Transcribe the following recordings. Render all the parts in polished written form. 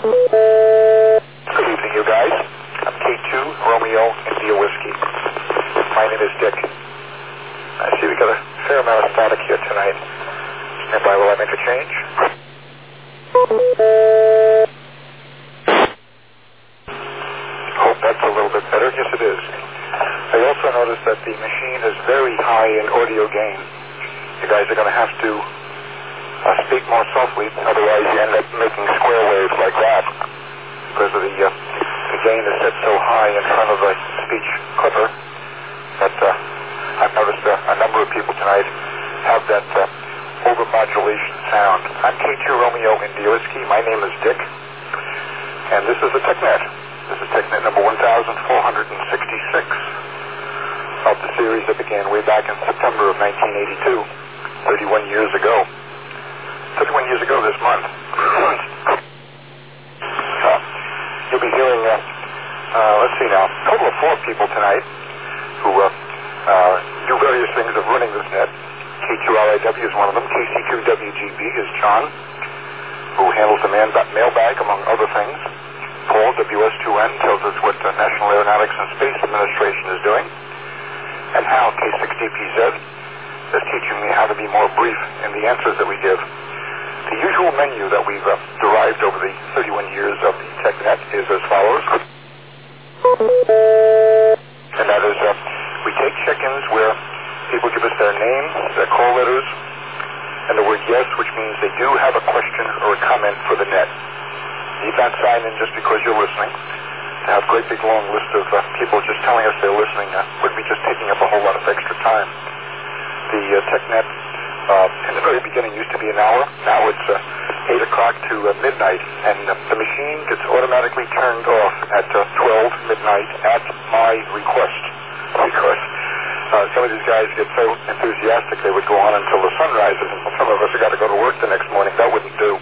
Good evening, you guys. I'm K2 Romeo India Whiskey. My name is Dick. I see we got a fair amount of static here tonight. Stand by while I make a change. Hope that's a little bit better. Yes, it is. I also noticed that the machine is very high in audio gain. You guys are going to have to speak more softly, otherwise you end up making square waves like that because of the gain is set so high in front of the speech clipper that I've noticed a number of people tonight have that overmodulation sound. I'm K2 Romeo India Whiskey. My name is Dick, and this is the TechNet. This is TechNet number 1466 of the series that began way back in September of 1982, 31 years ago. 31 years ago this month. You'll be hearing, let's see now, a total of 4 people tonight who do various things of running this net. K2RIW is one of them. KC2WGB is John, who handles the mailbag, among other things. Paul, WS2N, tells us what the National Aeronautics and Space Administration is doing. And Hal, K6DPZ, is teaching me how to be more brief in the answers that we give. The usual menu that we've derived over the 31 years of the TechNet is as follows. And that is, we take check-ins where people give us their names, their call letters, and the word yes, which means they do have a question or a comment for the net. You can't sign in just because you're listening. To have a great big long list of people just telling us they're listening would be just taking up a whole lot of extra time. The TechNet in the very beginning used to be an hour. Now it's 8 o'clock to midnight, and the machine gets automatically turned off at 12 midnight at my request, because some of these guys get so enthusiastic they would go on until the sun rises, and some of us have got to go to work the next morning. That wouldn't do.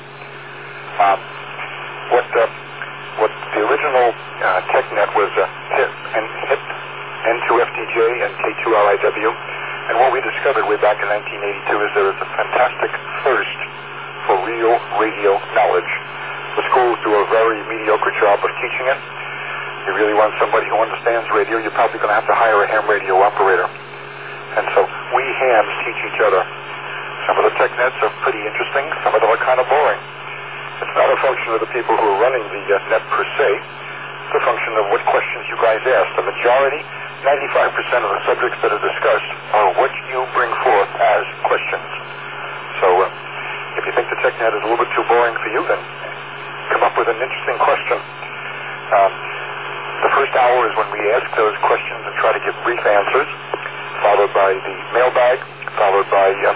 What the original TechNet was HIP N2FDJ and K2RIW, and what we discovered way back in 1982 is there is a fantastic thirst for real radio knowledge. The schools do a very mediocre job of teaching it. If you really want somebody who understands radio, you're probably going to have to hire a ham radio operator. And so we hams teach each other. Some of the TechNets are pretty interesting. Some of them are kind of boring. It's not a function of the people who are running the net per se. It's a function of what questions you guys ask. The majority, 95% of the subjects that are discussed are what you bring forth as questions. So if you think the TechNet is a little bit too boring for you, then come up with an interesting question. The first hour is when we ask those questions and try to give brief answers, followed by the mailbag, followed by the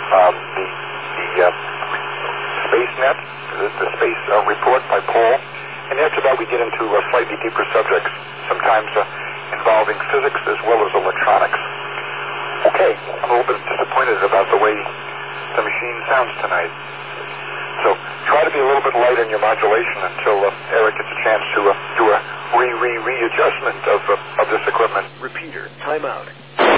SpaceNet, the space report by Paul, and after that we get into slightly deeper subjects, sometimes involving physics as well as electronics. Okay, I'm a little bit disappointed about the way the machine sounds tonight. So try to be a little bit light in your modulation until Eric gets a chance to do a readjustment of this equipment. Repeater, timeout.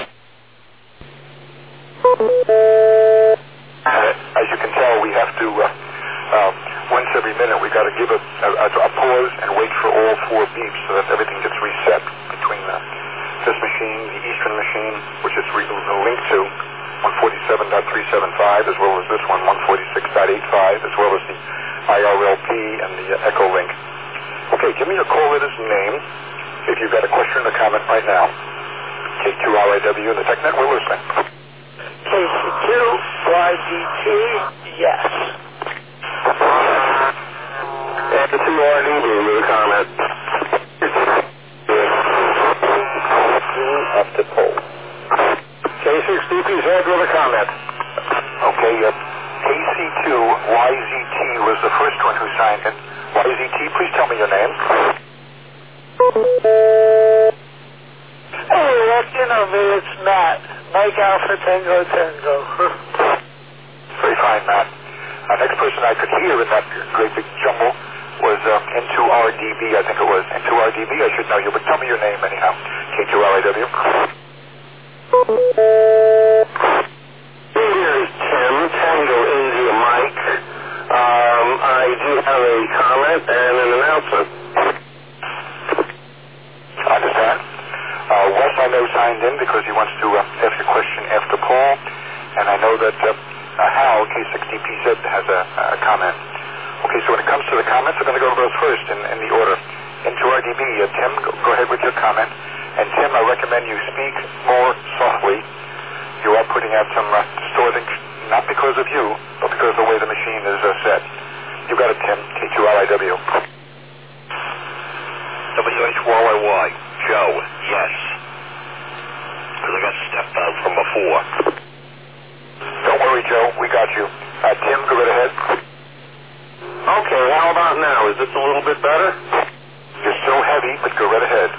As you can tell, we have to, once every minute, we've got to give a pause and wait for all 4 beeps so that everything gets reset between this machine, the Eastern machine, which is linked to 147.375, as well as this one, 146.85, as well as the IRLP and the Echo Link. Okay, give me your call letter's name if you've got a question or comment right now. K2RIW and the TechNet, we're listening. KC2YGT, yes. And the 2RDB with a comment. Up to poll. K6DPZ with a comment. Okay, KC2YZT was the first one who signed it. YZT, please tell me your name. Hey, you know me, it's Matt. Mike Alpha Tango Tango. Very fine, Matt. Next person I could hear in that great big jumble was N2RDB, I think it was. N2RDB, I should know you, but tell me your name anyhow. K2RIW. Here is Tim, Tango India Mike. I do have a comment and an announcement. I understand. Wes, I know, signed in because he wants to ask a question after Paul, and I know that Hal, K60PZ, has a comment. Okay, so when it comes to the comments, we're going to go to those first in the order. Into RDB, Tim, go ahead with your comment. And Tim, I recommend you speak more softly. You are putting out some distorting, not because of you, but because of the way the machine is set. You got it, Tim. K2LIW. WHYY. Joe, yes. Because I got stepped on from before. Don't worry, Joe. We got you. Tim, go right ahead. Okay, how about now? Is this a little bit better? You're so heavy, but go right ahead.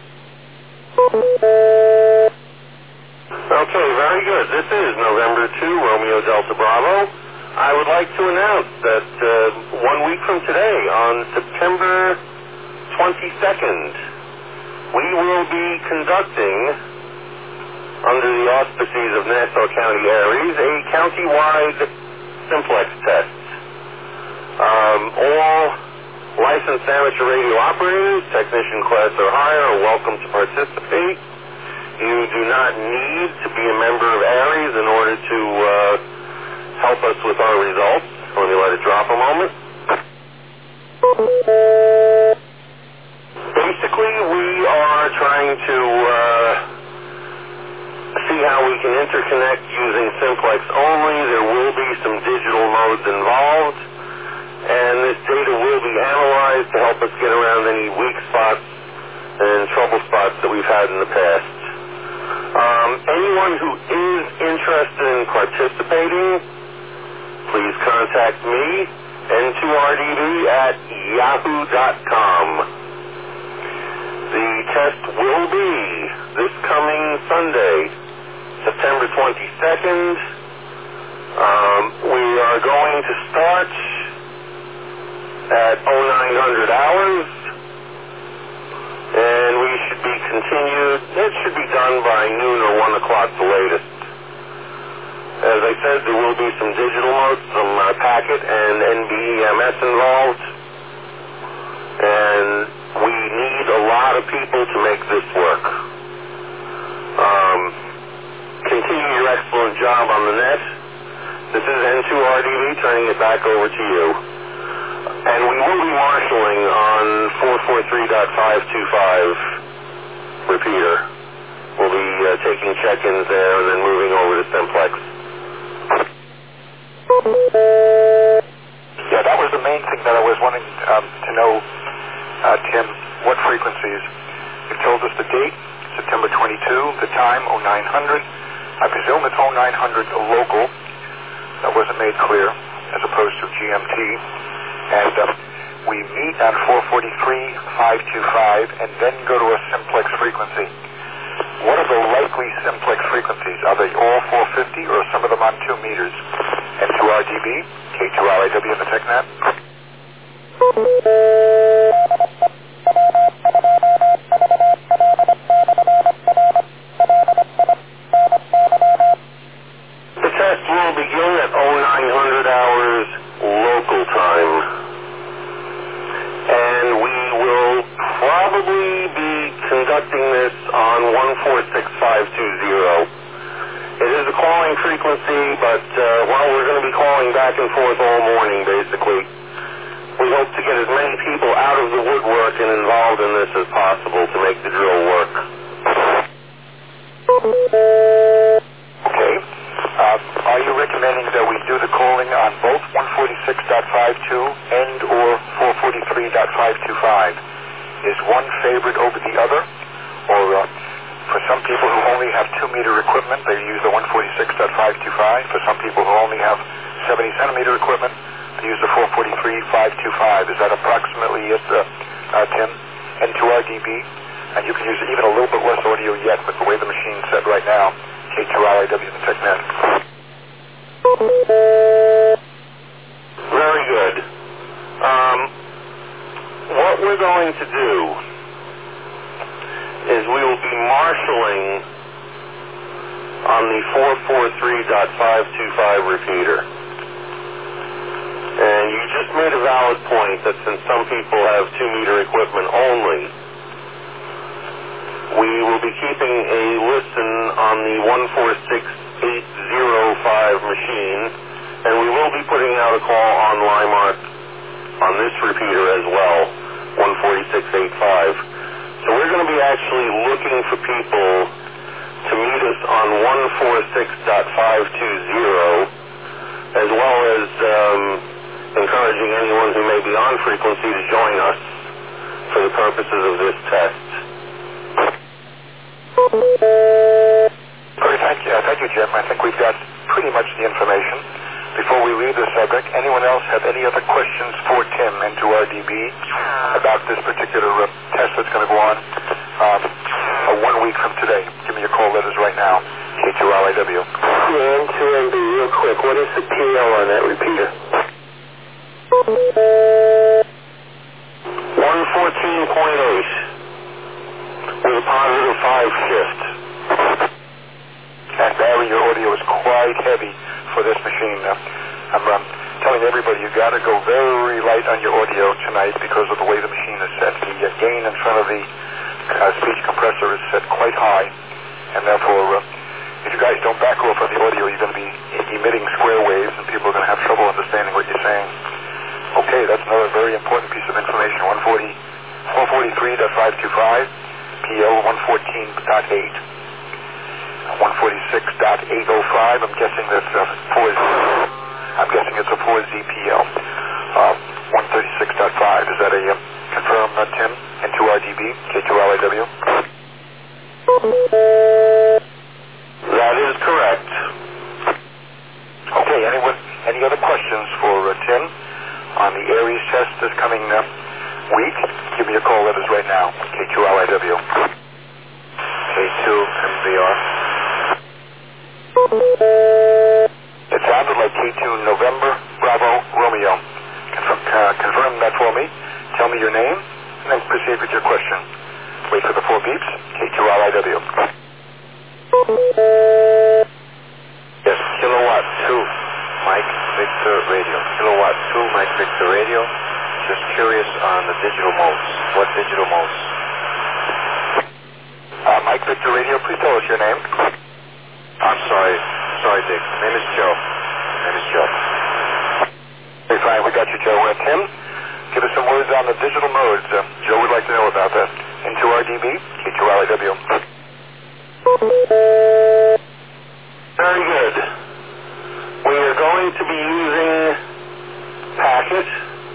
Okay, very good. This is November 2, Romeo Delta Bravo. I would like to announce that 1 week from today, on September 22nd, we will be conducting, under the auspices of Nassau County Aries, a county-wide simplex test. All licensed amateur radio operators, technician class or higher, are welcome to participate. You do not need to be a member of Aries in order to help us with our results. Let me let it drop a moment. Basically, we are trying to see how we can interconnect using simplex only. There will be some digital modes involved, and this data will be analyzed to help us get around any weak spots and trouble spots that we've had in the past. Anyone who is interested in participating, please contact me, N2RDB at yahoo.com. The test will be this coming Sunday, September 22nd. We are going to start at 0900 hours, and we should be continued. It should be done by noon or 1 o'clock the latest. As I said, there will be some digital modes, some packet and NBEMS involved, and we need a lot of people to make this work. Continue your excellent job on the net. This is N2RDB, turning it back over to you. And we will be marshalling on 443.525 repeater. We'll be taking check-ins there and then moving over to simplex. Yeah, that was the main thing that I was wanting to know, Tim. What frequencies? You told us the date, September 22, the time, 0900. I presume it's 0900 local. That wasn't made clear, as opposed to GMT. And we meet on 443.525 and then go to a simplex frequency. What are the likely simplex frequencies? Are they all 450 or some of them on 2 meters? N2RDB, K2LIW in the TechNet. The test will begin at 0900 hours local time. And we will probably be conducting this on 146520. It is a calling frequency, but we're going to be calling back and forth all morning, basically. We hope to get as many people out of the woodwork and involved in this as possible to make the drill work. Okay. Are you recommending that we do the calling on both 146.52 and or 443.525? Is one favored over the other? Or for some people who only have 2-meter equipment, they use the 146.525. For some people who only have 70-centimeter equipment, they use the 443.525. Is that approximately it, Tim? N2RDB? And you can use even a little bit less audio yet with the way the machine's set right now. K2LIW in the TechNet. Very good. What we're going to do is we will be marshalling on the 443.525 repeater. And you just made a valid point that since some people have 2-meter equipment only, we will be keeping a listen on the 146805 machine, and we will be putting out a call on Limark on this repeater as well, 14685. So we're going to be actually looking for people to meet us on 146.520, as well as encouraging anyone who may be on frequency to join us for the purposes of this test. Great, thank you, Jim. I think we've got pretty much the information. Before we leave the subject, anyone else have any other questions for Tim and to RDB about this particular test that's going to go on 1 week from today? Give me your call letters right now. K2LIW. Yeah, N2MB, real quick. What is the PL on that repeater? 114.8 with a positive 5 shift. And Barry, your audio is quite heavy for this machine. I'm telling everybody you got to go very light on your audio tonight because of the way the machine is set. The gain in front of the speech compressor is set quite high, and therefore, if you guys don't back off on the audio, you're going to be emitting square waves, and people are going to have trouble understanding what you're saying. Okay, that's another very important piece of information. 143.525, PO 114.8. 146.805. I'm guessing that's it's a 4ZPL. 136.5. Is that a confirm, Tim? N2RDB, K2LIW? That is correct. Okay, any other questions for Tim on the Aries test this coming week? Give me a call letters right now. K2LIW. K2MBR. It sounded like K2 November, Bravo, Romeo. Confirm that for me. Tell me your name, and then proceed with your question. Wait for the 4 beeps. K2LIW. Yes, Kilowatt 2, Mike Victor Radio. Kilowatt 2, Mike Victor Radio. Just curious on the digital modes. What digital modes? Mike Victor Radio, please tell us your name. I'm sorry, Dick. Name is Joe. Hey, fine, we got you, Joe. Tim, give us some words on the digital modes. Joe would like to know about that. N2RDB, K2LIW. Very good. We are going to be using packet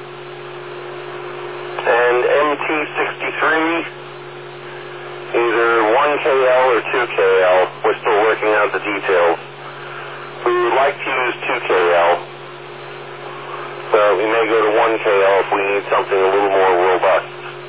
and MT63, either 1KL or 2KL. We're still working out the details. We would like to use 2KL, but we may go to 1KL if we need something a little more robust.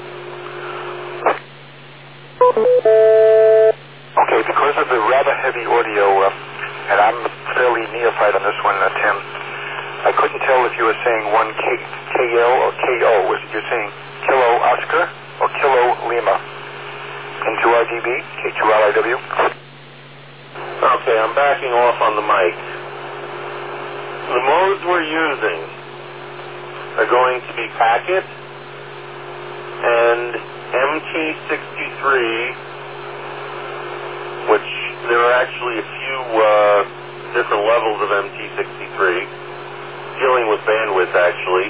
Okay, because of the rather heavy audio, and I'm fairly neophyte on this one, Tim, I couldn't tell if you were saying 1KL or KO. You're saying Kilo Oscar or Kilo Lima? N2RDB, K2LIW. Okay, I'm backing off on the mic. The modes we're using are going to be packet and MT63, which there are actually a few different levels of MT63, dealing with bandwidth actually.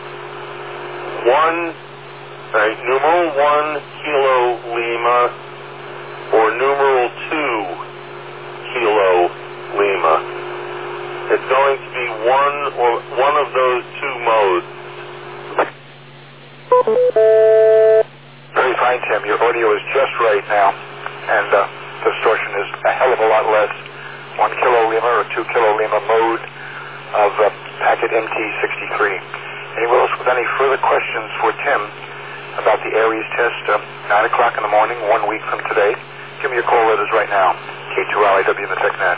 Numeral 1 Kilo Lima or numeral 2 Kilo Lima. It's going to be one of those two modes. Very fine, Tim. Your audio is just right now, and distortion is a hell of a lot less. 1 Kilo Lima or 2 Kilo Lima mode of packet MT63. Anyone else with any further questions for Tim about the Aries test? 9 o'clock in the morning, 1 week from today. Give me your call letters right now. K2LIW in the TechNet.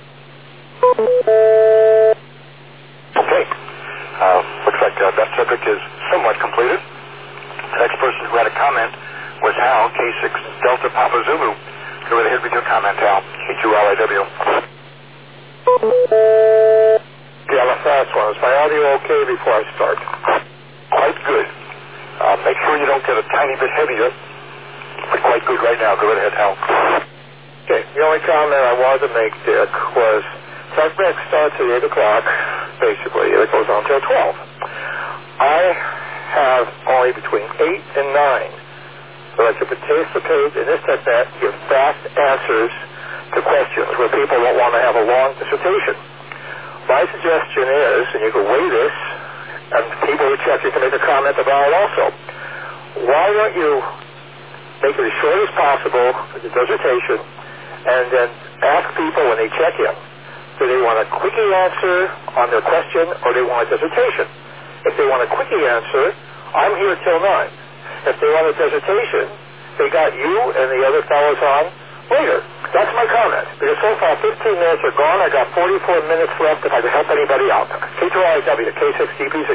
Okay. Looks like that subject is somewhat completed. The next person who had a comment was Hal, K6 Delta Papa Zulu. Go right ahead with your comment, Hal. K2LIW. DLSA. last one. Is my audio okay before I start? Quite good. Make sure you don't get a tiny bit heavier, but quite good right now. Go ahead, Hal. Okay, the only comment I wanted to make, Dick, was TechNet starts at 8 o'clock, basically. It goes on till 12. I have only between 8 and 9 that I can participate in this TechNet, give fast answers to questions where people don't want to have a long dissertation. My suggestion is, and you can weigh this, and people who check, you can make a comment about it also. Why don't you make it as short as possible for the dissertation, and then ask people when they check in, do they want a quickie answer on their question or they want a dissertation? If they want a quickie answer, I'm here till 9. If they want a dissertation, they got you and the other fellows on later. That's my comment. Because so far 15 minutes are gone. I got 44 minutes left if I can help anybody out. K2RIW to K6DPZ.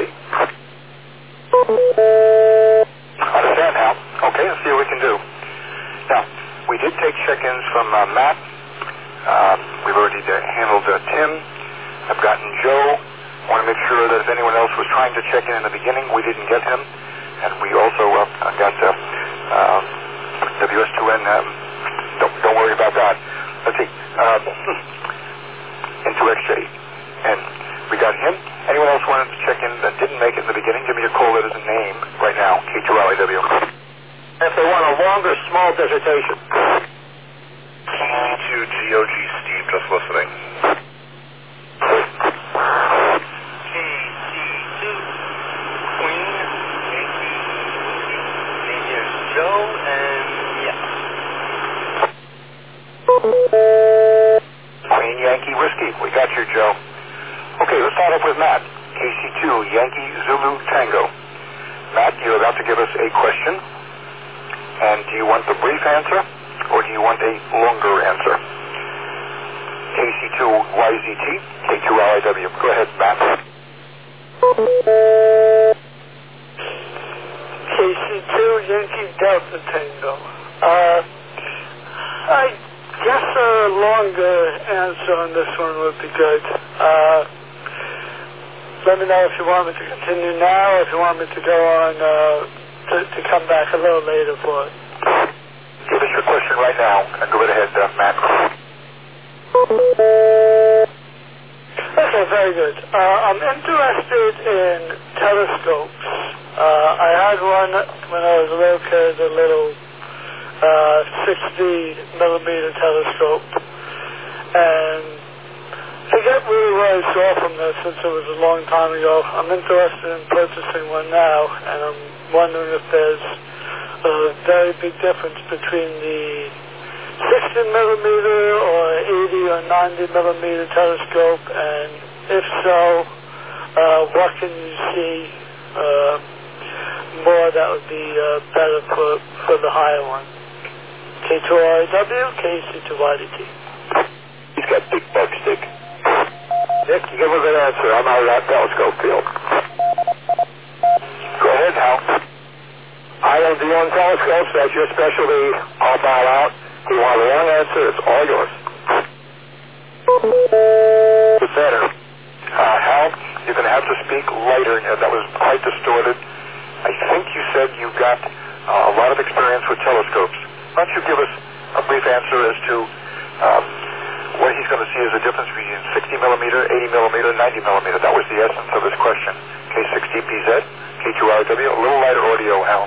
Understand, Hal. Okay, let's see what we can do. Now, we did take check-ins from Matt. We've already handled Tim. I've gotten Joe. Want to make sure that if anyone else was trying to check in the beginning, we didn't get him. And we also got WS2N. Don't worry about that. Let's see. Into XJ. And we got him. Anyone else wanted to check in that didn't make it in the beginning, give me a call. That is a name right now. K2LAW. If they want a longer, small dissertation. KC2 GOG Steve, just listening. KC2 Queen Yankee Name is Joe, and yeah. Queen Yankee Whiskey. We got you, Joe. Okay, let's start off with Matt. KC2 Yankee Zulu Tango. Matt, you're about to give us a question. And do you want the brief answer, or do you want a longer answer? KC2YZT, K2LIW. Go ahead, Matt. KC2 Yankee Delta Tango. I guess a longer answer on this one would be good. Let me know if you want me to continue now, or if you want me to go on to come back a little later for it. Give us your question right now, and go right ahead, Matt. Okay, very good. I'm interested in telescopes. I had one when I was a little kid, a little 60-millimeter telescope, and I get really where I saw from this since it was a long time ago. I'm interested in purchasing one now, and I'm wondering if there's a very big difference between the 60-millimeter or 80 or 90-millimeter telescope, and if so, what can you see more that would be better for the higher one? K2RIW, KC2YDT. He's got big bug stick. Nick, you give a good answer. I'm out of that telescope field. Go ahead, Hal. I don't do on telescopes. That's your specialty. I'll bow out. If you want a long answer, it's all yours. It's better. Hal, you're going to have to speak lighter. That was quite distorted. I think you said you got a lot of experience with telescopes. Why don't you give us a brief answer as to what he's going to see as a difference between 60-millimeter, 80-millimeter, 90-millimeter. That was the essence of his question. K6DPZ, K2RIW, a little lighter audio, Hal.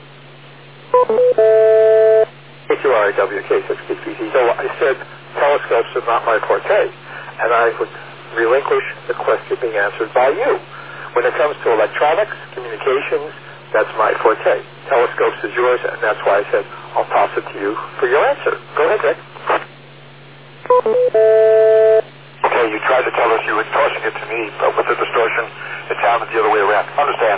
K2RIW, K6DPZ. So I said telescopes are not my forte, and I would relinquish the question being answered by you. When it comes to electronics, communications, that's my forte. Telescopes is yours, and that's why I said I'll toss it to you for your answer. Go ahead, Rick. Okay, you tried to tell us you were tossing it to me, but with the distortion, it sounded the other way around. Understand.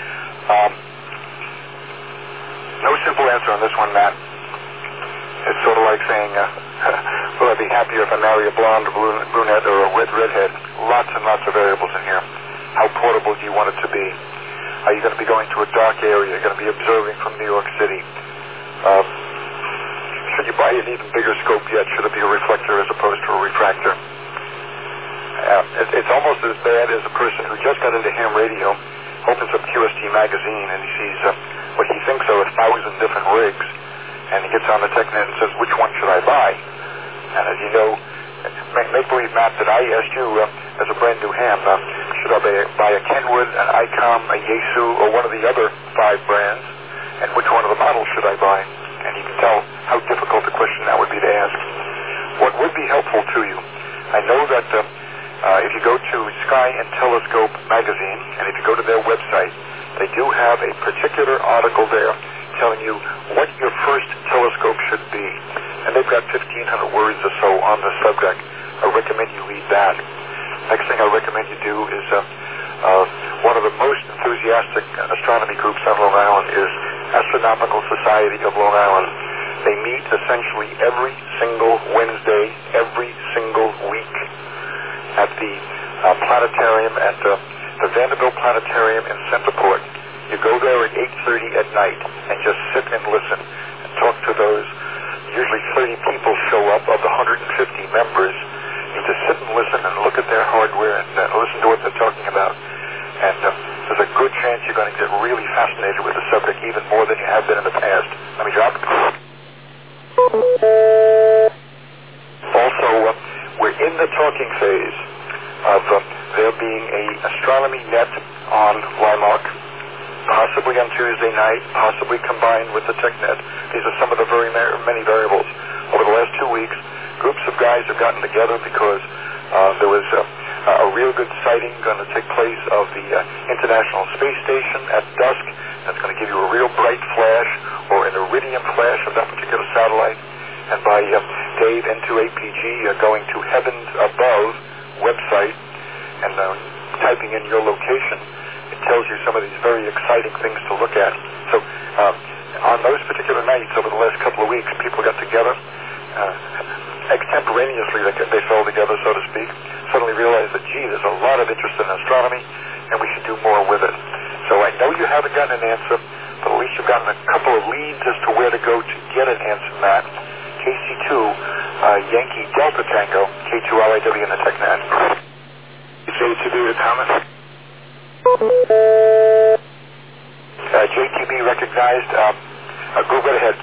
No simple answer on this one, Matt. It's sort of like saying, will I be happier if I marry a blonde, a brunette, or a redhead? Lots and lots of variables in here. How portable do you want it to be? Are you going to be going to a dark area? Are you going to be observing from New York City? Should you buy an even bigger scope yet? Should it be a reflector as opposed to a refractor? It's almost as bad as a person who just got into ham radio, opens up QST magazine, and he sees what he thinks are 1,000 different rigs, and he gets on the TechNet and says, which one should I buy? And as you know, make believe, Matt, that I asked you as a brand new ham, should I buy a Kenwood, an ICOM, a Yaesu, or one of the other 5 brands, and which one of the models should I buy? And you can tell how difficult a question that would be to ask. What would be helpful to you, I know that if you go to Sky and Telescope magazine, and if you go to their website, they do have a particular article there telling you what your first telescope should be. And they've got 1,500 words or so on the subject. I recommend you read that. Next thing I recommend you do is one of the most enthusiastic astronomy groups on Long Island is Astronomical Society of Long Island. They meet essentially every single Wednesday, every single week at the planetarium at the Vanderbilt Planetarium in Centerport. You go there at 8:30 at night and just sit and listen and talk to those. Usually 30 people show up of the 150 members. You just sit and listen and look at their hardware and listen to what they're talking about. And there's a good chance you're going to get really fascinated with the subject even more than you have been in the past. Let me drop. Also, we're in the talking phase of there being a astronomy net on Limark, possibly on Tuesday night, possibly combined with the TechNet. These are some of the many variables. Over the last 2 weeks, groups of guys have gotten together because there was a real good sighting going to take place of the International Space Station at dusk. That's going to give you a real bright flash or an iridium flash of that particular satellite. And by Dave N2APG going to Heavens Above website and typing in your location, it tells you some of these very exciting things to look at. So on those particular nights over the last couple of weeks, people got together extemporaneously. They fell together, so to speak, suddenly realized that, gee, there's a lot of interest in astronomy, and we should do more with it. So I know you haven't gotten an answer, but at least you've gotten a couple of leads as to where to go to get an answer, Matt. KC2, Yankee Delta Tango, K2LIW in the TechNet. JTB with comment. JTB recognized. Go right ahead.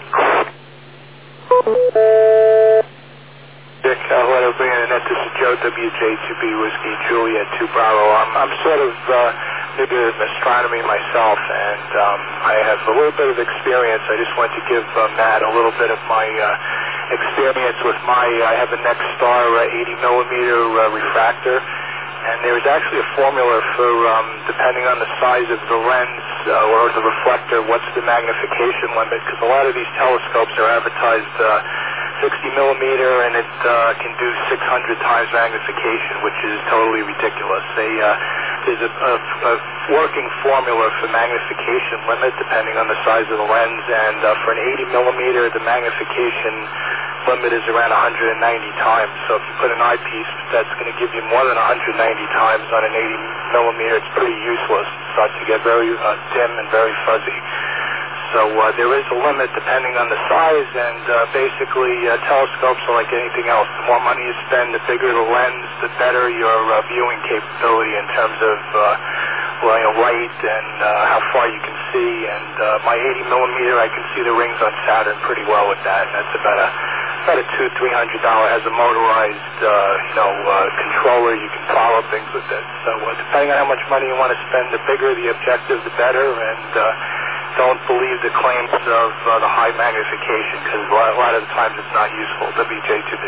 Dick, hello, bring in the net. This is Joe, WJ2B Whiskey Juliet 2 Bravo. I'm sort of maybe in astronomy myself, and I have a little bit of experience. I just want to give Matt a little bit of my experience with I have a Nexstar 80 millimeter refractor, and there's actually a formula for, depending on the size of the lens or the reflector, what's the magnification limit, because a lot of these telescopes are advertised 60 millimeter, and it can do 600 times magnification, which is totally ridiculous. There's a working formula for magnification limit depending on the size of the lens, and for an 80 millimeter, the magnification limit is around 190 times. So if you put an eyepiece that's going to give you more than 190 times on an 80 millimeter, it's pretty useless. It starts to get very dim and very fuzzy. So there is a limit depending on the size, and basically telescopes are like anything else. The more money you spend, the bigger the lens, the better your viewing capability in terms of light and how far you can see. And my 80 millimeter, I can see the rings on Saturn pretty well with that, and that's about a $200-300. Has a motorized controller. You can follow things with it. So depending on how much money you want to spend, the bigger the objective, the better. And don't believe the claims of the high magnification, because a lot of the times it's not useful. WJ2B.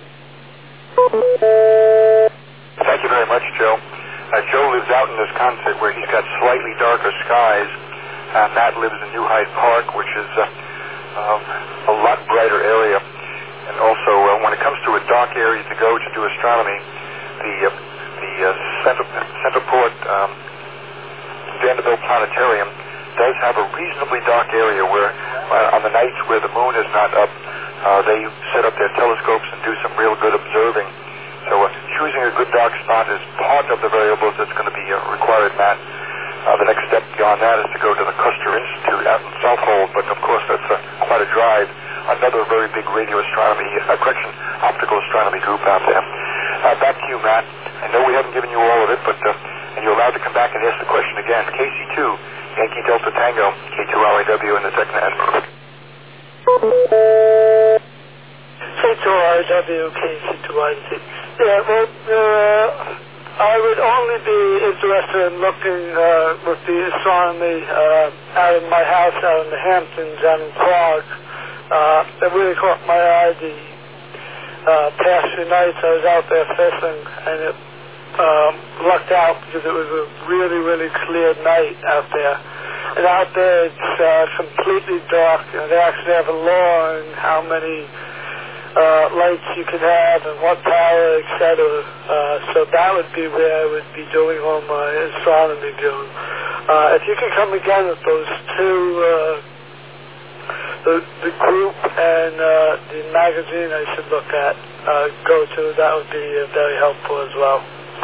Thank you very much, Joe. Joe lives out in Wisconsin where he's got slightly darker skies. Matt lives in New Hyde Park, which is a lot brighter area. And also, when it comes to a dark area to go to do astronomy, the Centerport Vanderbilt Planetarium does have a reasonably dark area where on the nights where the moon is not up, they set up their telescopes and do some real good observing. So choosing a good dark spot is part of the variables that's going to be required, Matt. The next step beyond that is to go to the Custer Institute out in Southold, but of course that's quite a drive. Another very big radio astronomy, optical astronomy group out there. Back to you, Matt. I know we K2RIW and the TechNet. K2RIW, KC2YT. Yeah, well, I would only be interested in looking with the astronomy out of my house out in the Hamptons, out in Prague. That really caught my eye the past few nights. I was out there fishing, and it lucked out because it was a really, really clear night out there. And out there it's completely dark. You know, they actually have a law on how many lights you can have and what power, etc. So that would be where I would be doing all my astronomy viewing. If you can come again with those two, the group and the magazine I should look at, go to, that would be very helpful as well.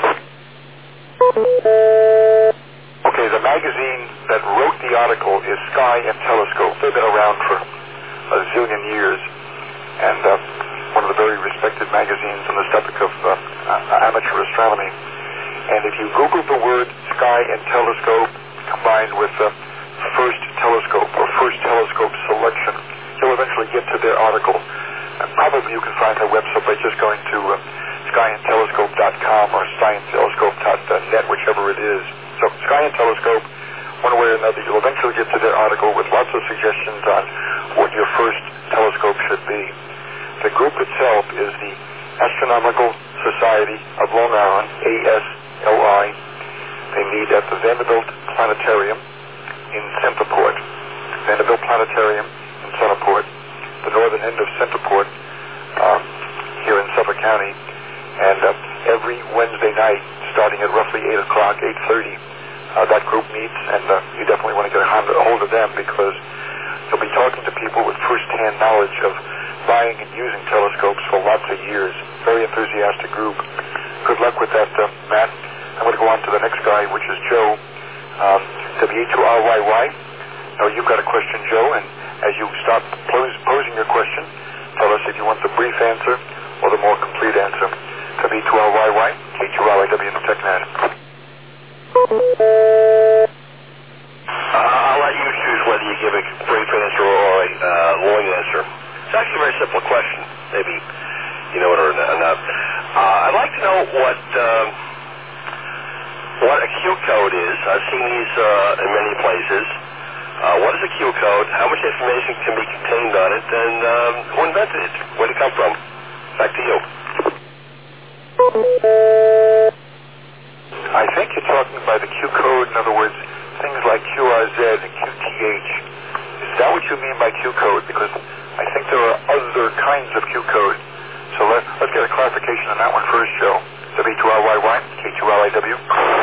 Okay, the magazine that wrote the article is Sky and Telescope. They've been around for a zillion years, and one of the very respected magazines on the subject of amateur astronomy. And if you Google the word Sky and Telescope combined with First Telescope or First Telescope Selection, you'll eventually get to their article. And probably you can find their website by just going to skyandtelescope.com or sciencetelescope.net, whichever it is. So Sky and Telescope, one way or another, you'll eventually get to their article with lots of suggestions on what your first telescope should be. The group itself is the Astronomical Society of Long Island, ASLI. They meet at the Vanderbilt Planetarium in Centerport. Vanderbilt Planetarium in Centerport, the northern end of Centerport, here in Suffolk County. And every Wednesday night, starting at roughly 8 o'clock, 8:30, that group meets, and you definitely want to get a hold of them because you'll be talking to people with first-hand knowledge of buying and using telescopes for lots of years. Very enthusiastic group. Good luck with that, Matt. I'm going to go on to the next guy, which is Joe, W2RYY. Now, you've got a question, Joe, and as you start posing your question, tell us if you want the brief answer or the more complete answer. W2RYY, K2RIW in the TechNet. I'll let you choose whether you give a brief answer or a long answer. It's actually a very simple question. Maybe you know it or not. I'd like to know what a Q code is. I've seen these in many places. What is a Q code? How much information can be contained on it? And who invented it? Where did it come from? Back to you. I think you're talking by the Q code, in other words, things like QRZ and QTH. Is that what you mean by Q code? Because I think there are other kinds of Q code. So let's get a clarification on that one first, Joe. W2RYY, K2RIW.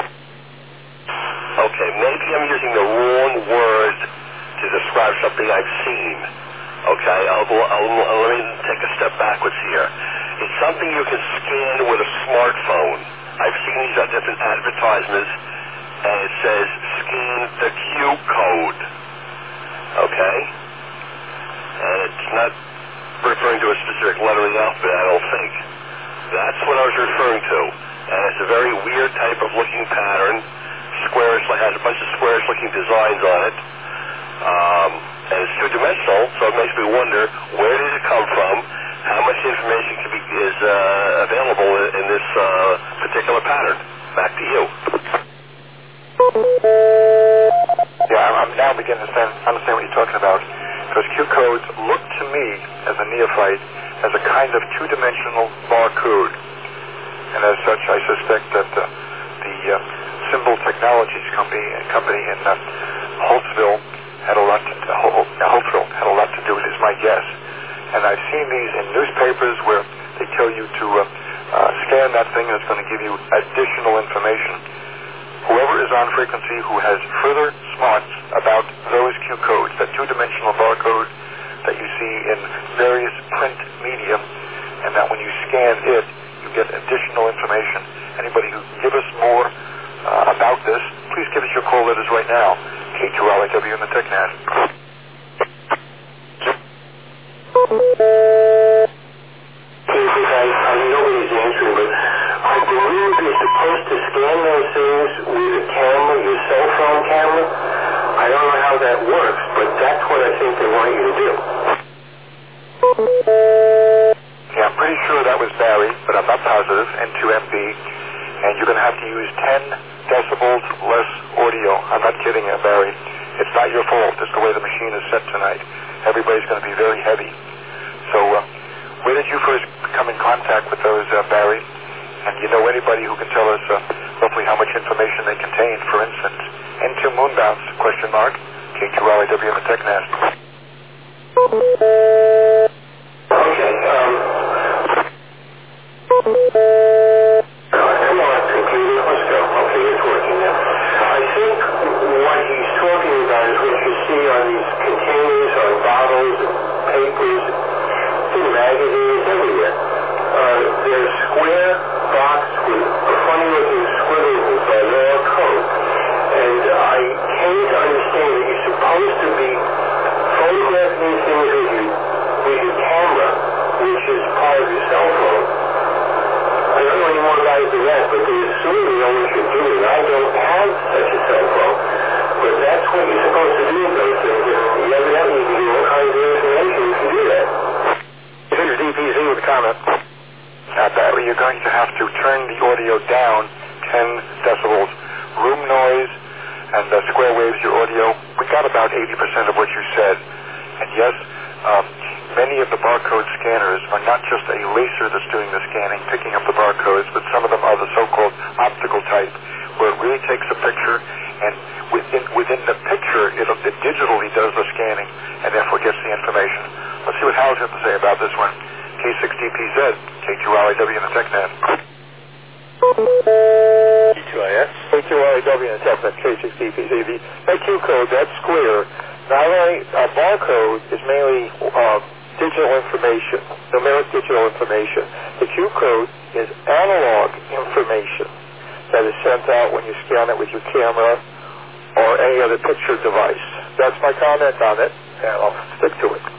Okay, maybe I'm using the wrong word to describe something I've seen. Okay, let me take a step backwards here. It's something you can scan with a smartphone. I've seen these on different advertisements, and it says scan the Q code. Okay? And it's not referring to a specific letter in the alphabet, I don't think. That's what I was referring to. And it's a very weird type of looking pattern. Squarish, has a bunch of squarish looking designs on it. And it's two-dimensional, so it makes me wonder, where did it come from? How much information is available in this particular pattern? Back to you. Yeah, I'm now beginning to understand what you're talking about. Because Q codes look to me, as a neophyte, as a kind of two-dimensional barcode. And as such, I suspect that the Symbol Technologies company in Holtzville had a lot to do with it, is my guess. And I've seen these in newspapers where they tell you to scan that thing and it's going to give you additional information. Whoever is on frequency who has further smarts about those Q codes, that two-dimensional barcode that you see in various print media, and that when you scan it, you get additional information. Anybody who can give us more about this, please give us your call letters right now. K2RIW in the TechNet. Nobody's answering, but I believe you're supposed to scan those things with a camera, your cell phone camera. I don't know how that works, but that's what I think they want you to do. Yeah, I'm pretty sure that was Barry, but I'm not positive, N2MB, and you're going to have to use 10 decibels less audio. I'm not kidding you, Barry. It's not your fault. It's the way the machine is set tonight. Everybody's going to be very heavy. So where did you first come in contact with those, Barry? And you know anybody who can tell us roughly how much information they contain? For instance, N2 Moonbounce, question mark, K2LIW in the TechNet. Okay, come on, computer, let's go. Okay, it's working now. I think what he's talking about is what you see on these containers, on bottles, papers, in magazines, everywhere. They're square box with funny-looking squiggles by lower code. And I came to understand that you're supposed to be photographing these things with your camera, which is part of your cell phone. I don't know any more guys do that, but they assume you know what you're doing. I don't have such a cell phone, but that's what you're supposed to do with those things. And evidently you can get all kinds of information if you do that. Here's DPZ with a comment. Barry, you're going to have to turn the audio down 10 decibels. Room noise and square waves, your audio, we got about 80% of what you said. And yes, many of the barcode scanners are not just a laser that's doing the scanning, picking up the barcodes, but some of them are the so-called optical type, where it really takes a picture, and within the picture, it digitally does the scanning, and therefore gets the information. Let's see what Hal's got to say about this one. K6DPZ, K2LIW in the TechNet. K2IS. K2LIW in the TechNet, K6DPZ. That Q code, that square, not only a barcode is mainly digital information, numeric digital information. The Q code is analog information that is sent out when you scan it with your camera or any other picture device. That's my comment on it, and I'll stick to it.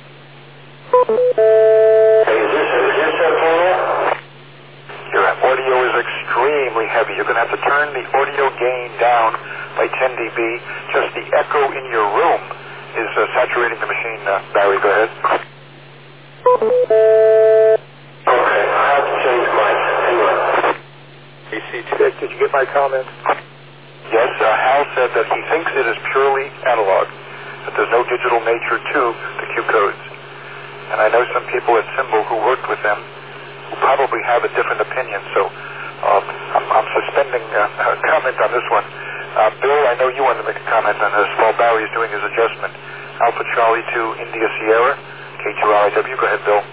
Is this a panel? Your audio is extremely heavy. You're going to have to turn the audio gain down by 10 dB. Just the echo in your room is saturating the machine. Barry, go ahead. Okay, I have to change mine. Anyway. AC2. Did you get my comment? Yes, Hal said that he thinks it is purely analog, that there's no digital nature to the Q codes. And I know some people at Symbol who worked with them who probably have a different opinion, so I'm suspending comment on this one. Bill, I know you wanted to make a comment on this while Barry is doing his adjustment. Alpha Charlie 2 India Sierra, K2LIW. Go ahead, Bill.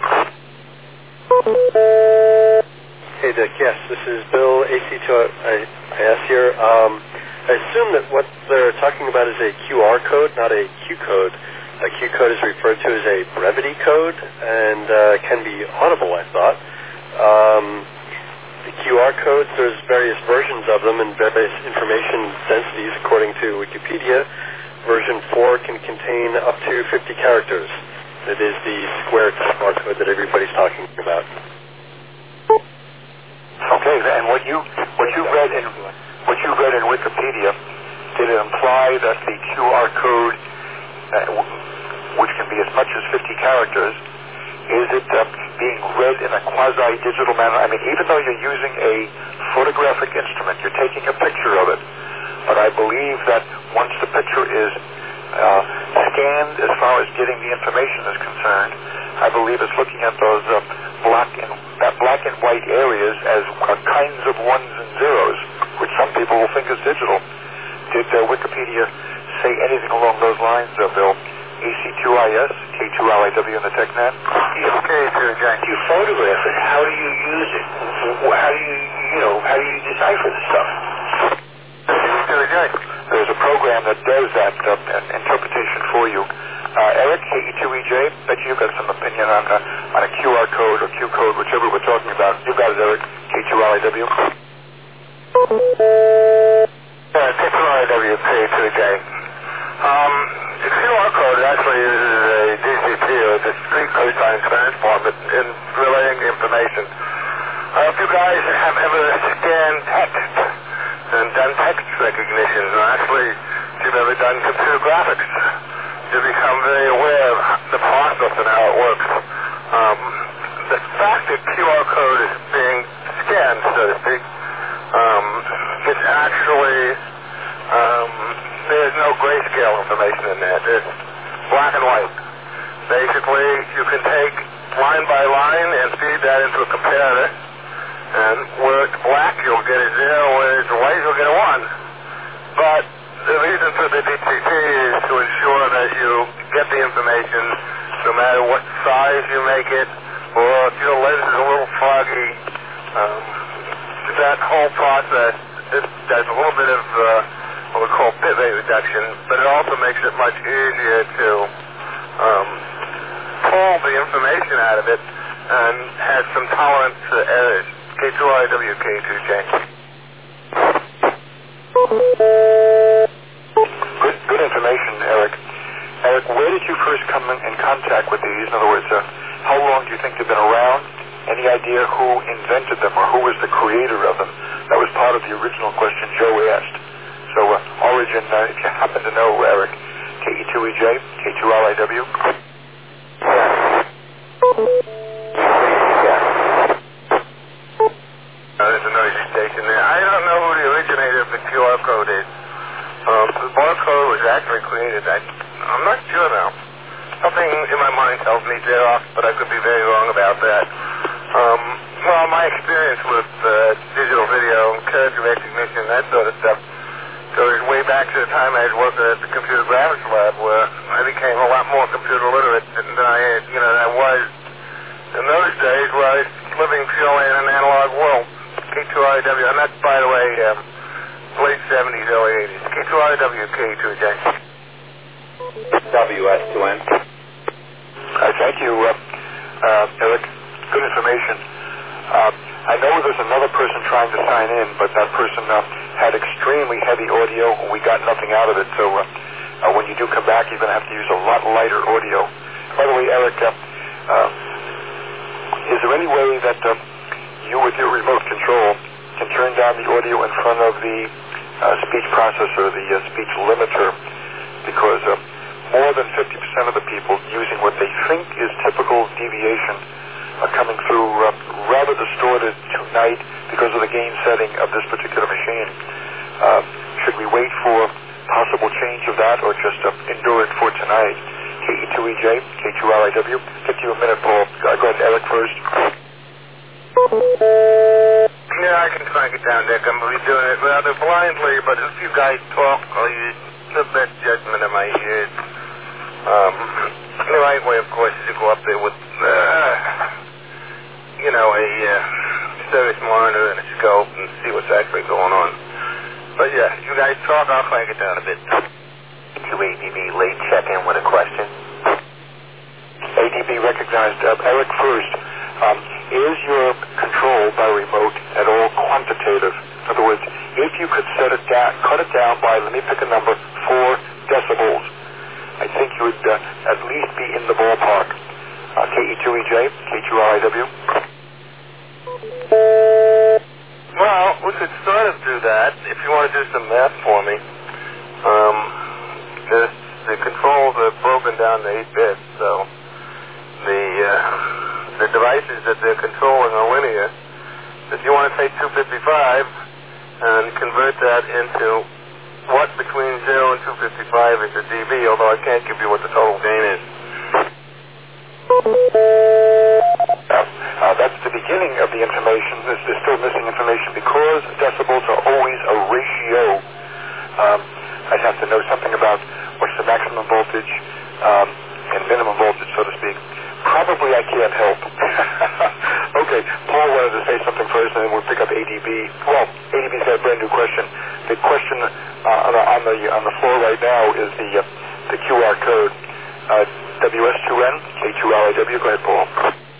Hey, Dick. Yes, this is Bill, AC2IS here. I assume that what they're talking about is a QR code, not a Q code. A Q code is referred to as a brevity code and can be audible, I thought. The QR codes, there's various versions of them and various information densities according to Wikipedia. Version 4 can contain up to 50 characters. It is the square type barcode that everybody's talking about. Okay, and what you read in Wikipedia, did it imply that the QR code, which can be as much as 50 characters, is it being read in a quasi-digital manner? I mean, even though you're using a photographic instrument, you're taking a picture of it, but I believe that once the picture is scanned as far as getting the information is concerned, I believe it's looking at those black and white areas as kinds of ones and zeros, which some people will think is digital. Did Wikipedia say anything along those lines, Bill? AC2IS, K2LIW in the TechNet? Okay, sir, Jack. You photograph it. How do you use it? How do you decipher the stuff? There's a program that does that interpretation for you. Eric, KE2EJ, bet you've got some opinion on a QR code or Q code, whichever we're talking about. You've got it, Eric, K2LIW. K2LIW, K2EJ. The QR code actually is a DCT, or discrete cosine transform, in relaying information. If you guys have ever scanned text and done text recognition, or actually, if you've ever done computer graphics, you'll be I'm very aware of the process and how it works. The fact that QR code is being scanned, so to speak, it's actually, there's no grayscale information in there. It's black and white. Basically, you can take line by line and feed that into a comparator, and where it's black, you'll get a 0, where it's white, you'll get a 1. But the reason for the DTP is to ensure that you get the information no matter what size you make it, or if your lens is a little foggy. That whole process, there's a little bit of what we call bit rate reduction, but it also makes it much easier to pull the information out of it and has some tolerance to errors. K2RIW, K2J. Good information, Eric. Eric, where did you first come in contact with these? In other words, how long do you think they've been around? Any idea who invented them or who was the creator of them? That was part of the original question Joe asked. So, origin, if you happen to know, Eric, KE2EJ, K2RIW? There's a noisy station there. I don't know who the originator of the QR code is. The barcode was actually created. I'm not sure now. Something in my mind tells me Xerox, but I could be very wrong about that. Well, my experience with digital video and character recognition, that sort of stuff, goes way back to the time I was working at the computer graphics lab, where I became a lot more computer literate than I was in those days, where I was living purely in an analog world. K2RIW, and that's, by the way, late 70s, early 80s. K2RIW, K2J. WS2N. Thank you, Eric. Good information. I know there's another person trying to sign in, but that person had extremely heavy audio, and we got nothing out of it. So when you do come back, you're going to have to use a lot lighter audio. By the way, Eric, is there any way that you, with your remote control, can turn down the audio in front of the speech processor, the speech limiter? Because more than 50% of the people using what they think is typical deviation are coming through rather distorted tonight because of the gain setting of this particular machine. Should we wait for possible change of that or just endure it for tonight? KE2EJ, K2RIW. Give you a minute, Paul. Go ahead, Eric, first. Yeah, I can crank it down, Dick. I'm going to be doing it rather blindly, but if you guys talk, I'll use the best judgment of my ears. The right way, of course, is to go up there with, a service monitor and a scope and see what's actually going on. But yeah, if you guys talk, I'll crank it down a bit. To ADB, late check-in with a question. ADB recognized. Eric first. Is your control by remote at all quantitative? In other words, if you could set it down, cut it down by, let me pick a number, 4 decibels, I think you would at least be in the ballpark. KE2EJ, K2RIW. Well, we could sort of do that if you want to do some math for me. The controls are broken down to 8 bits, so the devices that they're controlling are linear. If you want to take 255 and convert that into what between 0 and 255 is a dB, although I can't give you what the total gain is. That's the beginning of the information. There's still missing information because decibels are always a ratio. I'd have to know something about what's the maximum voltage and minimum voltage, so to speak. Probably I can't help. Okay, Paul wanted to say something first, and then we'll pick up ADB. Well, ADB's got a brand new question. The question on the floor right now is the QR code. WS2N, K2RIW. Go ahead, Paul.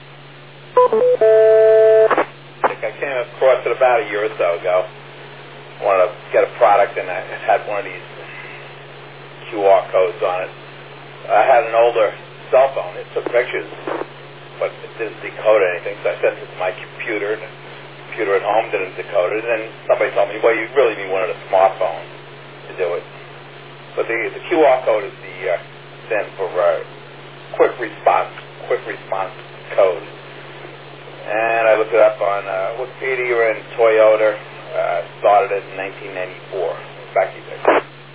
I came across it about a year or so ago. Wanted to get a product, and I had one of these QR codes on it. I had an older cell phone. It took pictures, but it didn't decode anything, so I sent it to my computer, and the computer at home didn't decode it, and then somebody told me, well, you really need one of the smartphones to do it. But the QR code is the stand for quick response code. And I looked it up on Wikipedia, and Toyota started it in 1994. Back to you, Dick.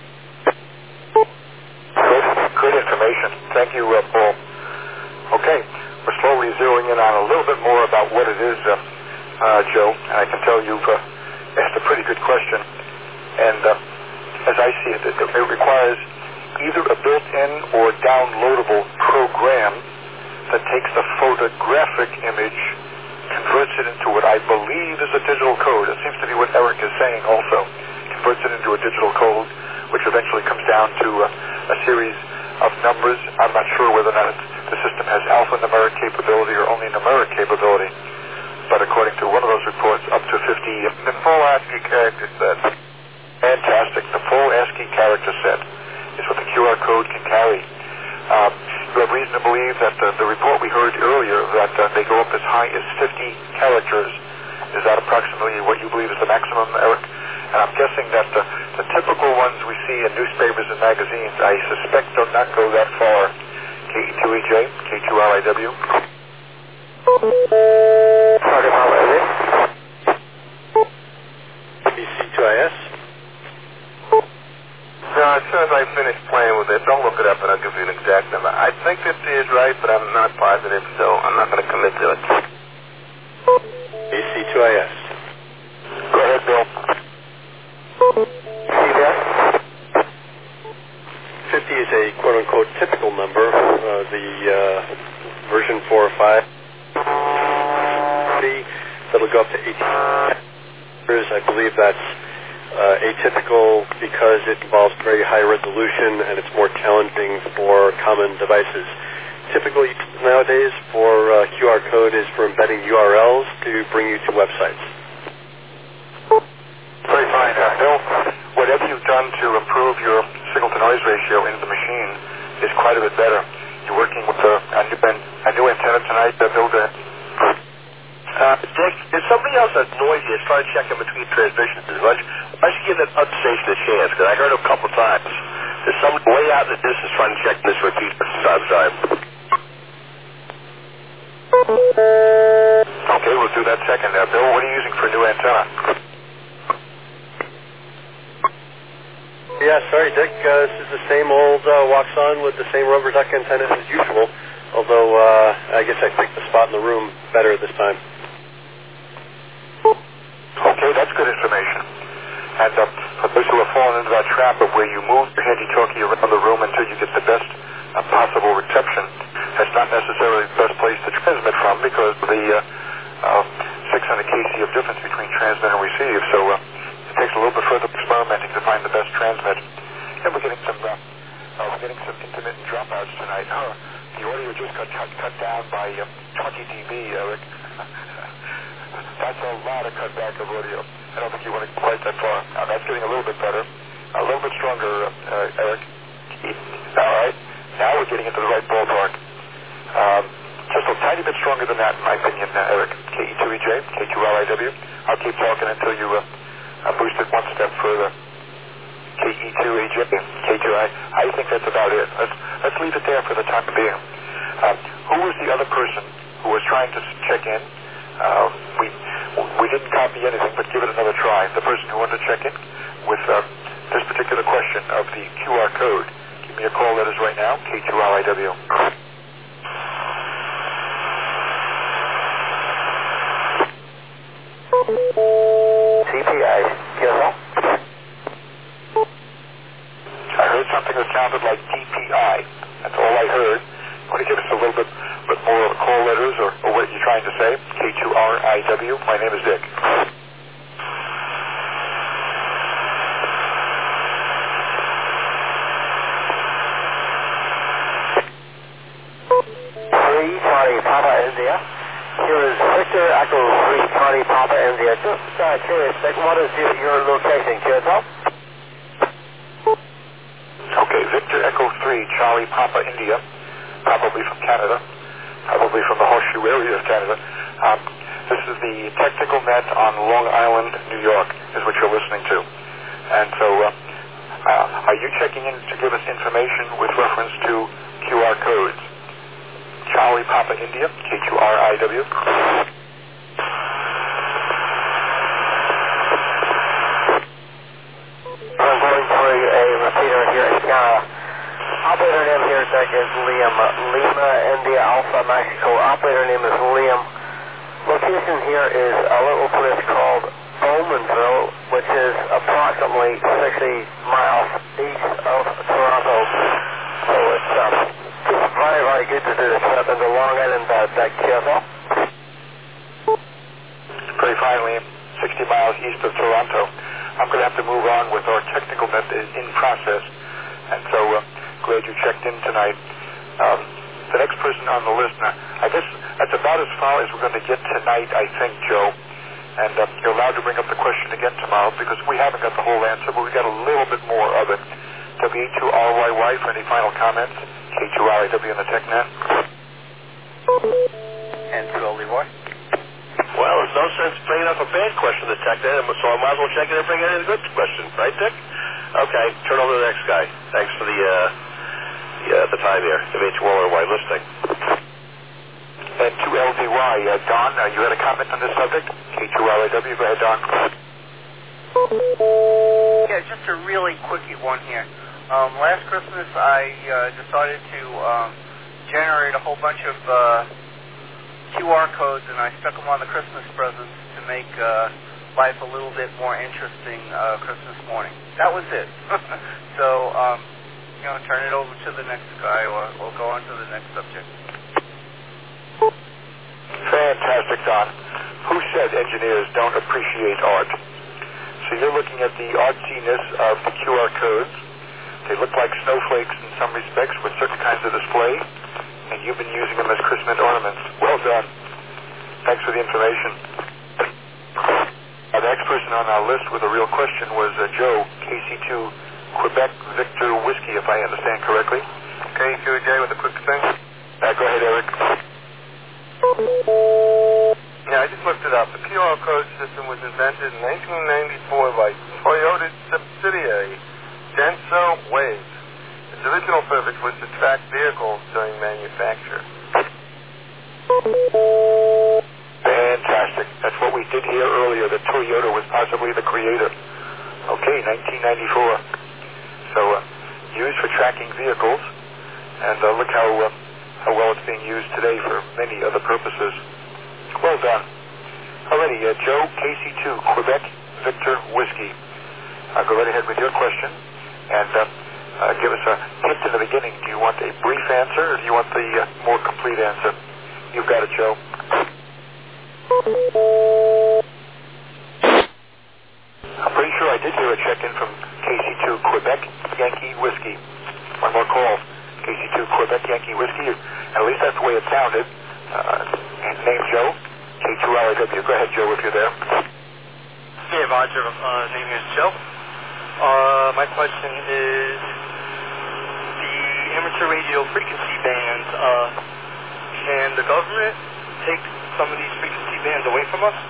Good information. Thank you, Paul. Okay, we're slowly zeroing in on a little bit more about what it is, Joe. And I can tell you've asked a pretty good question. And as I see it, it requires either a built-in or downloadable program that takes the photographic image, converts it into what I believe is a digital code. It seems to be what Eric is saying also. Converts it into a digital code, which eventually comes down to a series of numbers. I'm not sure whether or not the system has alphanumeric capability or only numeric capability. But according to one of those reports, up to 50 the full ASCII character set. Fantastic. The full ASCII character set is what the QR code can carry. You have reason to believe that the report we heard earlier, that they go up as high as 50 characters. Is that approximately what you believe is the maximum, Eric? And I'm guessing that the typical ones we see in newspapers and magazines, I suspect do not go that far. KE2EJ, K2RIW. BC2IS. Now, as soon as I finish playing with it, don't look it up and I'll give you an exact number. I think 50 is right, but I'm not positive, so I'm not going to commit to it. BC2IS. Go ahead, Bill. See that? 50 is a quote-unquote typical number. The version 4 or 5. That'll go up to 18. I believe that's atypical because it involves very high resolution and it's more challenging for common devices. Typically nowadays for QR code is for embedding URLs to bring you to websites. Very fine. Bill, whatever you've done to improve your signal-to-noise ratio in the machine is quite a bit better. You're working with a new antenna tonight, Bill. Dick, there's something else that's noisy. It's trying to check in between transmissions. Why don't you give that other station a chance? Because I heard it a couple times. There's someone way out in the distance trying to check this repeater. I'm sorry. Okay, we'll do that second. Bill, what are you using for a new antenna? Yeah, sorry, Dick. This is the same old walks-on with the same rubber duck antenna as usual. Although I guess I picked the spot in the room better this time. Okay, that's good information. And for those who have fallen into that trap of where you move your handy-talkie around the room until you get the best possible reception, that's not necessarily the best place to transmit from because of the 600 kc of difference between transmit and receive. So it takes a little bit further experimenting to find the best transmit. And we're getting some intermittent dropouts tonight. The audio just got cut down by 20 dB, Eric. That's a lot of cutback of audio. I don't think you want to go quite that far. That's getting a little bit better. A little bit stronger, Eric. All right. Now we're getting into the right ballpark. Just a tiny bit stronger than that, in my opinion, Eric. KE2EJ, K2RIW. I'll keep talking until you boost it one step further. KE2EJ, K2I. I think that's about it. Let's leave it there for the time being. Who was the other person who was trying to check in? We didn't copy anything, but give it another try. The person who wanted to check in with this particular question of the QR code. Give me a call letters right now, K2RIW. CPI. Yes, I heard something that sounded like DPI. That's all I heard. Want to give us a little bit more of call letters or what you're trying to say? K2RIW. My name is Dick. Charlie Papa India. Here is Victor Echo 3 Charlie Papa India. Just curious, Dick, what is your location? Can you tell? Okay, Victor Echo 3 Charlie Papa India. Probably from Canada. Probably from the Horseshoe area of Canada. This is the technical net on Long Island, New York, is what you're listening to. And so, are you checking in to give us information with reference to QR codes? Charlie Papa Papa India, K2RIW. I'm going for a repeater here. Operator name here is Liam. Lima, India, Alpha, Mexico. Operator name is Liam. Location here is a little place called Bowmanville, which is approximately 60 miles east of Toronto. So it's very, very good to do the trip into Long Island, QSL. Very fine, Liam. 60 miles east of Toronto. I'm going to have to move on with our technical method in process. And so glad you checked in tonight. The next person on the list, now, I guess that's about as far as we're going to get tonight, I think, Joe. And you're allowed to bring up the question again tomorrow because we haven't got the whole answer, but we got a little bit more of it. W2RYY for any final comments. K2RIW on the TechNet. And 2 Leroy. Well, there's no sense bringing up a bad question to the TechNet, so I might as well check in and bring in a good question, right, Dick? Okay, turn over to the next guy. Thanks for the time here. W2RYY listening. And 2LDY, Don, you had a comment on this subject? K2RIW, go ahead, Don. Yeah, just a really quickie one here. Last Christmas, I decided to generate a whole bunch of QR codes, and I stuck them on the Christmas presents to make life a little bit more interesting Christmas morning. That was it. So, turn it over to the next guy, or we'll go on to the next subject. Fantastic, Don. Who said engineers don't appreciate art? So you're looking at the artsiness of the QR codes. They look like snowflakes in some respects with certain kinds of display, and you've been using them as Christmas ornaments. Well done. Thanks for the information. The next person on our list with a real question was Joe, KC2 Quebec Victor Whiskey, if I understand correctly. Okay, QJ with a quick thing. Go ahead, Eric. Yeah, I just looked it up. The QR code system was invented in 1994 by Toyota's subsidiary, Denso Waves. Its original purpose was to track vehicles during manufacture. Fantastic. That's what we did here earlier, that Toyota was possibly the creator. Okay, 1994. So, used for tracking vehicles, and look how well it's being used today for many other purposes. Well done. Alrighty, Joe, KC2, Quebec Victor Whiskey. Go right ahead with your question, and give us a hint in the beginning. Do you want a brief answer, or do you want the more complete answer? You've got it, Joe. I'm pretty sure I did hear a check-in from KC2 Quebec Yankee Whiskey. One more call. KC2 Quebec Yankee Whiskey, at least that's the way it sounded. Name Joe, K2RIW. Go ahead, Joe, if you're there. Hey, Roger. Name is Joe. My question is, the amateur radio frequency bands, can the government take some of these frequency bands away from us,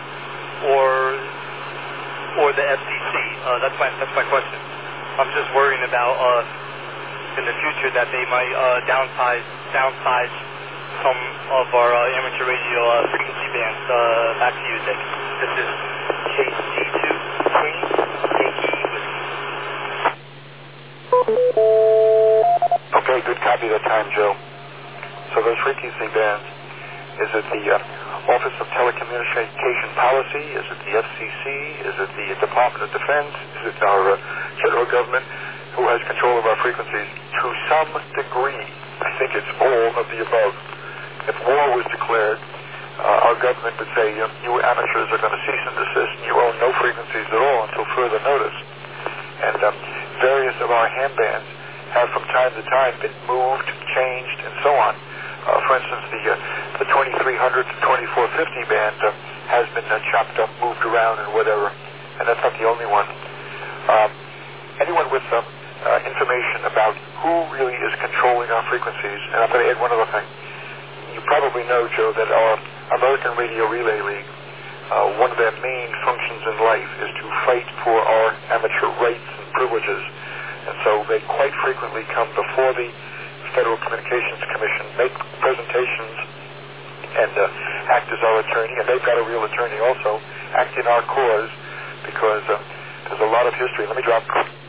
or the FCC? That's my question. I'm just worrying about in the future that they might downsize some of our amateur radio frequency bands. Back to you, Dick. This is KC2 Queen Yankee Whiskey. Okay, good copy that time, Joe. So those frequency bands, is it the Office of Telecommunication Policy? Is it the FCC? Is it the Department of Defense? Is it our federal government who has control of our frequencies? To some degree, I think it's all of the above. If war was declared, our government would say, you amateurs are going to cease and desist, and you own no frequencies at all until further notice. And various of our ham bands have from time to time been moved, changed, and so on. For instance, the 2300 to 2450 band has been chopped up, moved around, and whatever. And that's not the only one. Anyone with information about who really is controlling our frequencies, and I'm going to add one other thing. You probably know, Joe, that our American Radio Relay League, one of their main functions in life is to fight for our amateur rights and privileges. And so they quite frequently come before the Federal Communications Commission, make presentations and act as our attorney, and they've got a real attorney also, act in our cause, because there's a lot of history. Let me drop.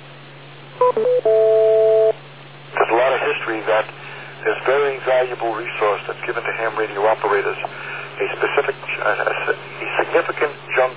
There's a lot of history that this very valuable resource that's given to ham radio operators, a significant chunk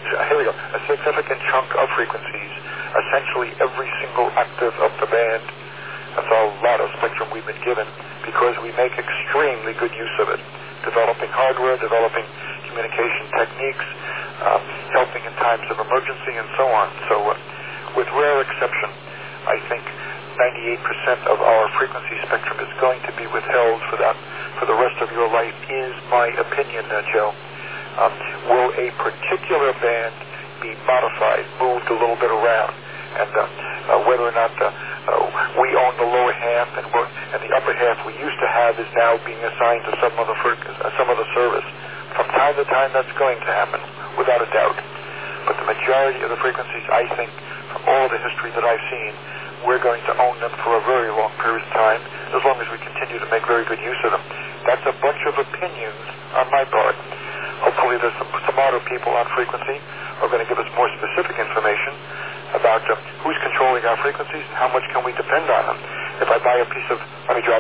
of frequencies, essentially every single octave of the band. That's a lot of spectrum we've been given because we make extremely good use of it, developing hardware, developing communication techniques, helping in times of emergency, and so on. So with rare exception, I think 98% of our frequency spectrum is going to be withheld for the rest of your life, is my opinion, Joe. Will a particular band be modified, moved a little bit around, and whether or not we own the lower half and the upper half we used to have is now being assigned to some other service. From time to time, that's going to happen, without a doubt. But the majority of the frequencies, I think, from all the history that I've seen, we're going to own them for a very long period of time, as long as we continue to make very good use of them. That's a bunch of opinions on my part. Hopefully there's some smarter people on frequency who are going to give us more specific information about who's controlling our frequencies and how much can we depend on them. If I buy a piece of, let me drop.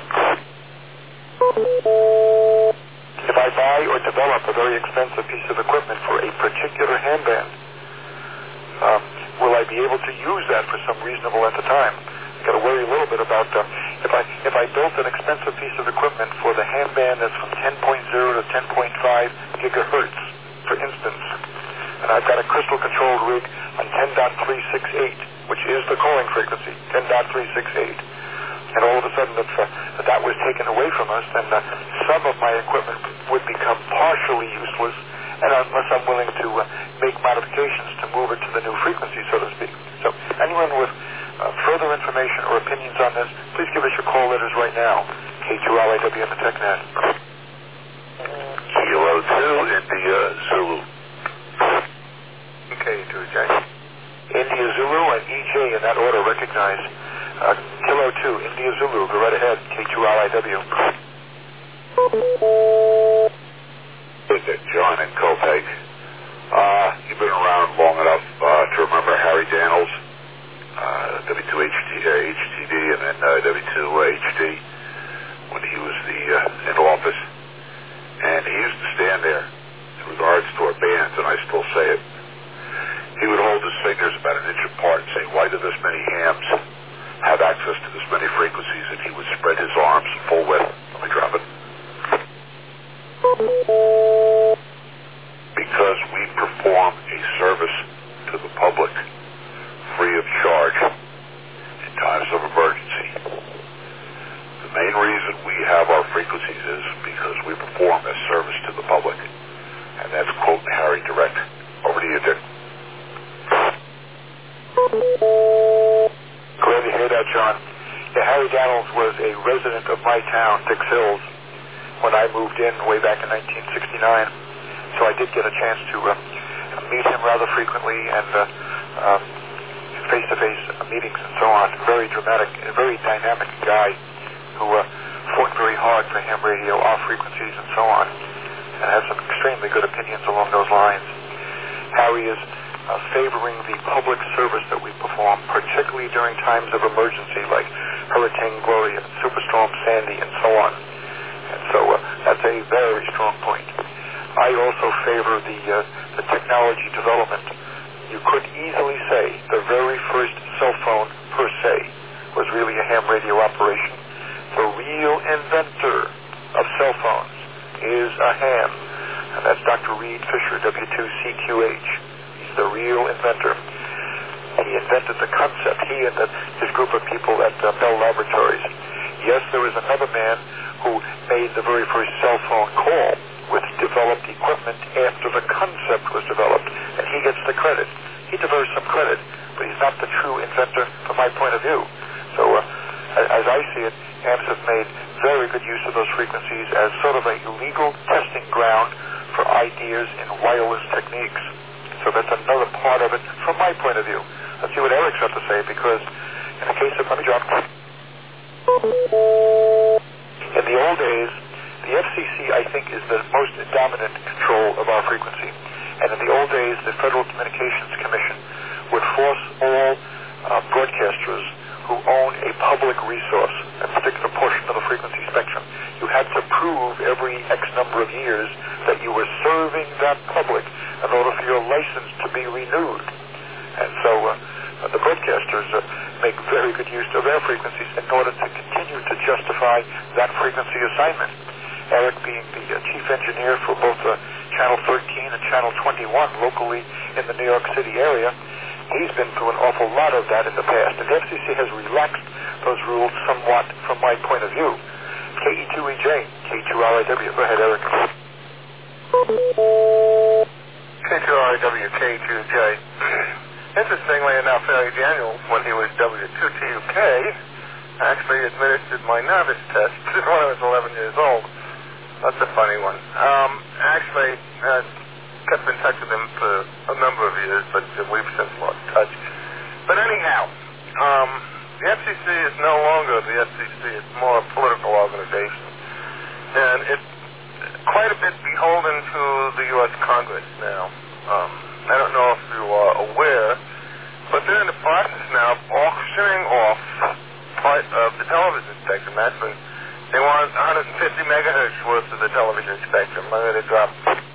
If I buy or develop a very expensive piece of equipment for a particular ham band, will I be able to use that for some reasonable length of time? I've got to worry a little bit about if I built an expensive piece of equipment for the ham band that's from 10.0 to 10.5 gigahertz, for instance, and I've got a crystal controlled rig on 10.368, which is the calling frequency, 10.368, and all of a sudden that was taken away from us, then some of my equipment would become partially useless, and unless I'm willing to make modifications to move it to the new frequency, so to speak. So anyone with further information or opinions on this, please give us your call letters right now. K2LIW and the TechNet. Kilo 2, India Zulu. K2J. India Zulu and EJ in that order, recognize. Kilo 2, India Zulu, go right ahead. K2LIW. John in Copeg. You've been around long enough to remember Harry Daniels, W2HTD, and then W2HD when he was in office. And he used to stand there in regards to our bands, and I still say it. He would hold his fingers about an inch apart and say, "Why do this many hams have access to this many frequencies?" And he would spread his arms full width. Let me drop it. Because we perform a service to the public free of charge in times of emergency. The main reason we have our frequencies is because we perform a service to the public. And that's quoting Harry direct. Over to you, Dick. Glad to hear that, John. Yeah, Harry Daniels was a resident of my town, Dix Hills, when I moved in way back in 1969. So I did get a chance to meet him rather frequently and face-to-face meetings and so on. Very dramatic, a very dynamic guy who fought very hard for ham radio, off frequencies, and so on, and has some extremely good opinions along those lines. Harry is favoring the public service that we perform, particularly during times of emergency like Hurricane Gloria, Superstorm Sandy, and so on. And so that's a very strong point. I also favor the technology development. You could easily say the very first cell phone per se was really a ham radio operation. The real inventor of cell phones is a ham, and that's Dr. Reed Fisher, W2CQH. He's the real inventor. And he invented the concept, he and his group of people at Bell Laboratories. Yes, there was another man who made the very first cell phone call, with developed equipment after the concept was developed, and he gets the credit. He deserves some credit, but he's not the true inventor from my point of view. So, as I see it, hams have made very good use of those frequencies as sort of a legal testing ground for ideas in wireless techniques. So that's another part of it from my point of view. Let's see what Eric's got to say, because in the case of, let me drop. In the old days, The FCC, I think, is the most dominant control of our frequency. And in the old days, the Federal Communications Commission would force all broadcasters who own a public resource, a particular portion of the frequency spectrum. You had to prove every X number of years that you were serving that public in order for your license to be renewed. And so the broadcasters make very good use of their frequencies in order to continue to justify that frequency assignment. Eric, being the chief engineer for both Channel 13 and Channel 21 locally in the New York City area, he's been through an awful lot of that in the past. And the FCC has relaxed those rules somewhat from my point of view. KE2EJ, K2RIW. Go ahead, Eric. K2RIW, K2J. Interestingly enough, Harry Daniels, when he was W2TUK, actually administered my novice test when I was 11 years old. That's a funny one. Actually, kept in touch with him for a number of years, but we've since lost touch. But anyhow, the FCC is no longer the FCC. It's more a political organization. And it's quite a bit beholden to the U.S. Congress now. I don't know if you are aware, but they're in the process now of auctioning off part of the television spectrum. That's when they want 150 megahertz worth of the television spectrum. I'm going to drop.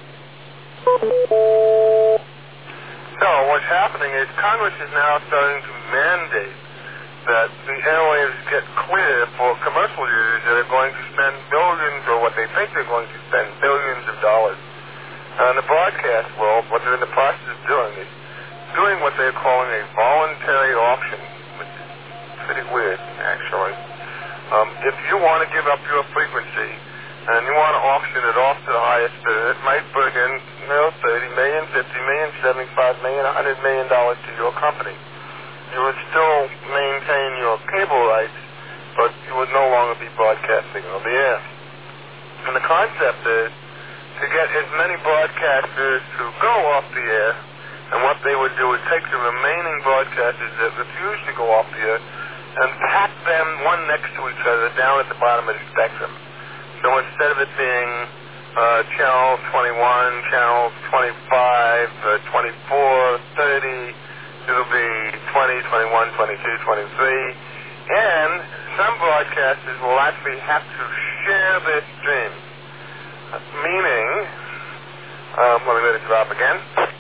So what's happening is Congress is now starting to mandate that the airwaves get clear for commercial users that are going to spend billions, or what they think they're going to spend billions of dollars. In the broadcast world, what they're in the process of doing is doing what they're calling a voluntary auction, which is pretty weird, actually. If you want to give up your frequency and you want to auction it off to the highest bidder, it might bring in, $30 million, $50 million, $75 million, $100 million to your company. You would still maintain your cable rights, but you would no longer be broadcasting on the air. And the concept is to get as many broadcasters to go off the air, and what they would do is take the remaining broadcasters that refuse to go off the air and pack them one next to each other down at the bottom of the spectrum. So instead of it being channel 21, channel 25, 24, 30, it'll be 20, 21, 22, 23, and some broadcasters will actually have to share their stream, meaning, let me let it drop again,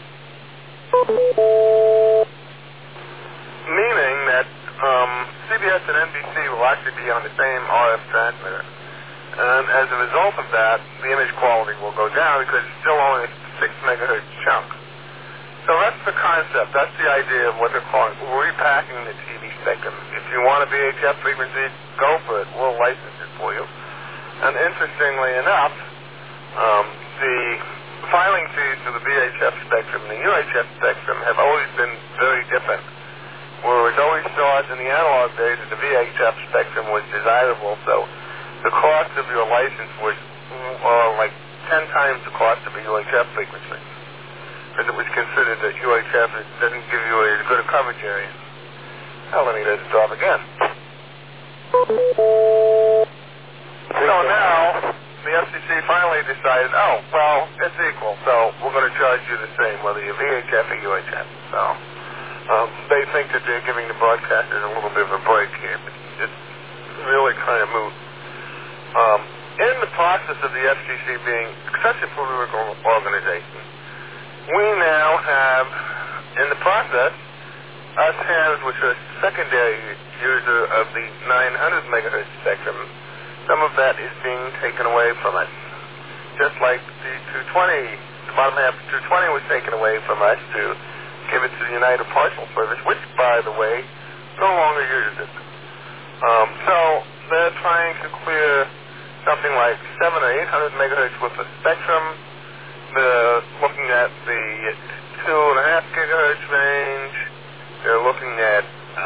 meaning that CBS and NBC will actually be on the same RF transmitter. And as a result of that, the image quality will go down because it's still only a 6 megahertz chunk. So that's the concept. That's the idea of what they're calling repacking the TV spectrum. If you want a VHF frequency, go for it. We'll license it for you. And interestingly enough, the filing fees for the VHF spectrum and the UHF spectrum have always been very different. Whereas always thought in the analog days that the VHF spectrum was desirable, so the cost of your license was like 10 times the cost of a UHF frequency, because it was considered that UHF doesn't give you as good a coverage area. Now let me let it drop again. So now the FCC finally decided, it's equal, so we're going to charge you the same whether you're VHF or UHF. So they think that they're giving the broadcasters a little bit of a break here, but it's really kind of moot. In the process of the FCC being such a political organization, we now have, in the process, us hands, which are a secondary user of the 900 megahertz spectrum, some of that is being taken away from us. Just like the 220, the bottom half of 220 was taken away from us to give it to the United Parcel Service, which, by the way, no longer uses it. So they're trying to clear something like 700 or 800 megahertz worth of spectrum. They're looking at the 2.5 gigahertz range. They're looking at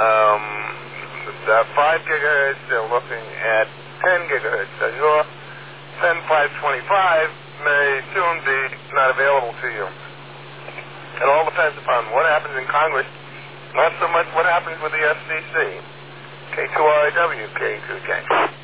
5 gigahertz. They're looking at 10 gigahertz. So your 10525 may soon be not available to you. It all depends upon what happens in Congress, not so much what happens with the FCC. K2RIW, K2K.